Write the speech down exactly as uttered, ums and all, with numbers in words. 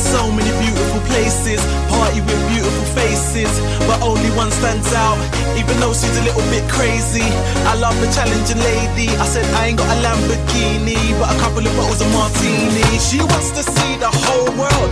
so many beautiful places, party with beautiful faces, but only one stands out, even though she's a little bit crazy. I love the challenging lady. I said I ain't got a Lamborghini, but a couple of bottles of martini. She wants to see the whole world,